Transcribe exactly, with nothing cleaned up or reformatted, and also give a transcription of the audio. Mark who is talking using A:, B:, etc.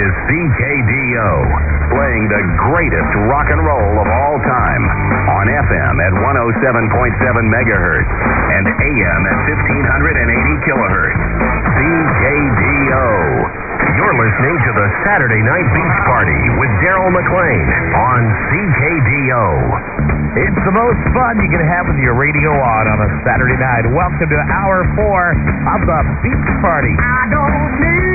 A: is C K D O, playing the greatest rock and roll of all time on F M at one oh seven point seven megahertz and A M at fifteen eighty kilohertz. C K D O. You're listening to the Saturday Night Beach Party with Daryl McLean on C K D O.
B: It's the most fun you can have with your radio on on a Saturday night. Welcome to hour four of the Beach Party.
C: I don't need